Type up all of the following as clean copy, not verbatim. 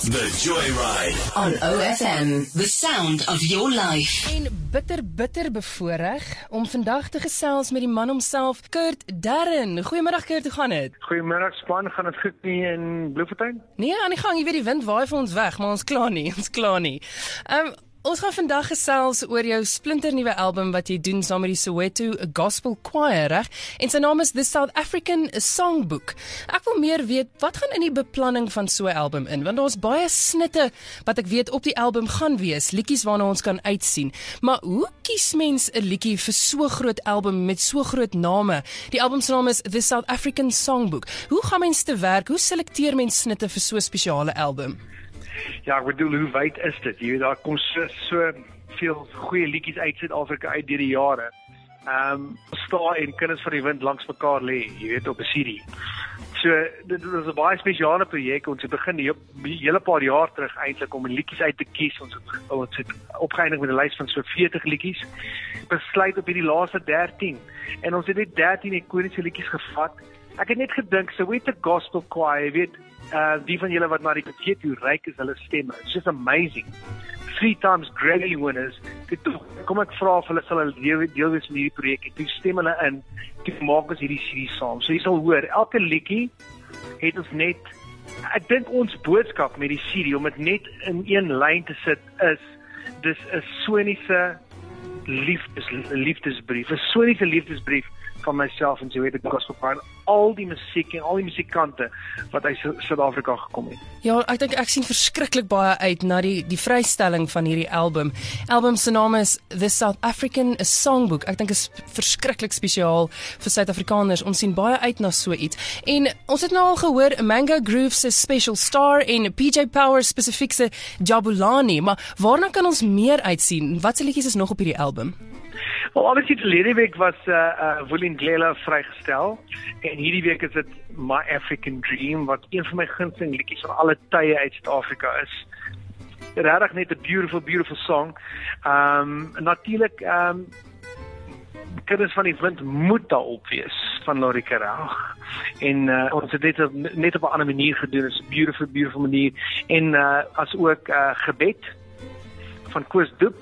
The Joyride on OFM, the sound of your life. En bitter bevoorreg om vandag te gesels met die man homself, Kurt Darren. Goeiemiddag Kurt, hoe gaan dit? Goeiemiddag span, gaan dit goed nie in Bloemfontein? Nee, aan die gang, jy weet die wind waai vir ons weg, maar ons klaar nie. Ons gaan vandag gesels oor jou splinternuwe album wat jy doen saam met die Soweto Gospel Choir, reg? En sy naam is The South African Songbook. Ek wil meer weet, wat gaan in die beplanning van so 'n album in? Want daar's baie snitte wat ek weet op die album gaan wees, liedjies waarna ons kan uitsien. Maar hoe kies mens 'n liedjie vir so groot album met so groot name? Die album se naam is The South African Songbook. Hoe gaan mens te werk? Hoe selekteer mens snitte vir so 'n spesiale album? Ja, ek bedoel, hoe wyd is dit? Jy weet, daar kom so veel goeie liedjies uit Suid-Afrika uit deur die jare. Star en Kinders van die Wind langs mekaar lê, jy weet, op 'n CD. So, dit is 'n baie spesiale projek. Ons het begin die hele paar jaar terug eintlik om liedjies uit te kies. Ons het opgeëindig met 'n lys van so 40 liedjies. Besluit op hierdie laaste 13. En ons het net 13 ikoniese liedjies gevat. Ek het net gedink, Soweto Gospel Choir, jy weet, die van julle wat na die weet hoe ryk is hulle stemme. It's just amazing. 3 times Grammy winners. Kom ek vra of hulle sal deel wees van hierdie projek. En toe stem hulle in, toe maak ons hierdie CD saam. So jy sal hoor, elke liedjie het ons net, ek dink ons boodskap met die CD, om dit net in een lyn te sit, is, dis 'n soniese liefdesbrief. 'n soniese liefdesbrief van myself en Soweto Gospel Choir, al die musiek en al die musiekkante wat uit Suid-Afrika gekom het. Ja, ek dink ek sien verskriklik baie uit na die vrystelling van hierdie album. Album se naam is The South African Songbook. Ek dink is verskriklik spesiaal vir Suid-Afrikaners. Ons sien baie uit na so iets. En ons het nou al gehoor Manga Groove se Special Star en PJ Power spesifiek se Jabulani, maar waarna kan ons meer uitsien? Watse liedjies is nog op hierdie album? Wel, obviously, verlede week was Vulindlela vrygestel, en hierdie week is dit My African Dream, wat een van my gunsteling liedjies van alle tye uit Suid-Afrika is. Regtig net 'n beautiful song. Natuurlik, Kinders van die Wind moet daarop wees, van Laurie Karel. En ons het dit net op 'n ander manier gedoen, is 'n beautiful manier. En as ook Gebed, van Koos Doep,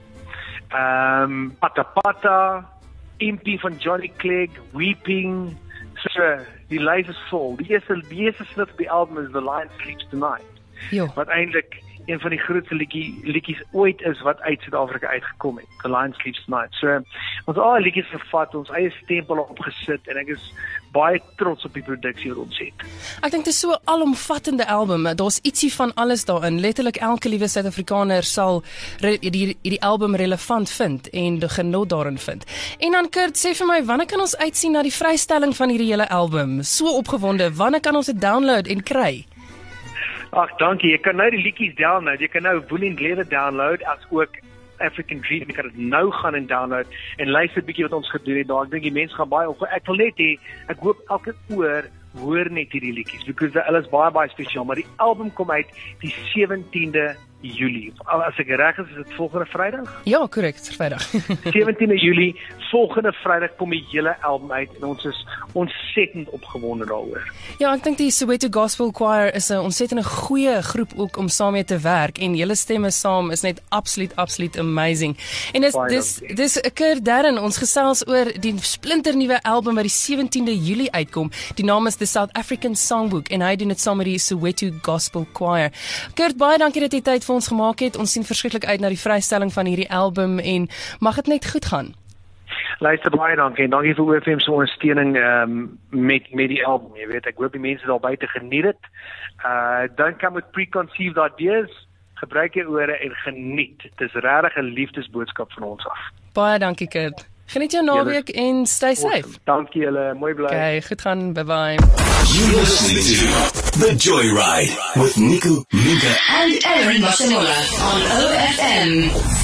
Pata, Impie van Johnny Clegg, Weeping, so, die lys is vol. Die eerste snit op die album is The Lion Sleeps Tonight, wat eintlik een van die grootste liedjies ooit is wat uit Suid-Afrika uitgekom het, The Lion Sleeps Tonight. So, ons al die liedjies gevat, ons eie stempel opgesit, en ek is baie trots op die produksie wat ons het. Ek dink dit is so 'n alomvattende album. Daar's ietsie van alles daarin. Letterlik elke liewe Suid-Afrikaner sal die album relevant vind en die genot daarin vind. En dan Kurt, sê vir my, wanneer kan ons uitsien na die vrystelling van hierdie hele album? So opgewonde, wanneer kan ons dit download en kry? Ag, dankie. Jy kan nou die liedjies download. Jy kan nou Vulindlela download, as ook African Dream. Jy kan dit nou gaan en download en luister 'n bietjie wat ons gedoen het daar. Ek dink die mense gaan baie op. Ek wil net hê, ek hoop elke oor hoor net hierdie liedjies, because hulle is baie spesiaal. Maar die album kom uit die 17de Julie. As ek reg is dit volgende Vrydag? Ja, korrek, Vrydag. 17de Julie, volgende Vrydag kom die hele album uit, en ons is ontsettend opgewonde daaroor. Ja, ek dink die Soweto Gospel Choir is 'n ontsettend goeie groep ook om saam mee te werk, en julle stemme saam is net absoluut amazing. En dis Kurt Darren, ons gesels oor die splinternuwe album wat die 17de Julie uitkom. Die naam is The South African Songbook, en hy doen dit saam met die Soweto Gospel Choir. Kurt, baie dankie dat jy tyd vir ons gemaak het. Ons sien verskriklik uit na die vrystelling van hierdie album, en mag dit net goed gaan. Luister, baie dankie, en dankie vir OFM se ondersteuning met die album. Jy weet, ek hoop die mense daar buite geniet dit. Don't come with preconceived ideas. Gebruik jou ore en geniet. Dit is regtig 'n liefdesboodskap van ons af. Baie dankie, Kurt. Geniet jou naweek en stay safe. Dankie julle, mooi bly. Okay, goed gaan, bye-bye. You listening to The Joyride with Nico, Minka And Aaron Masemola on OFM.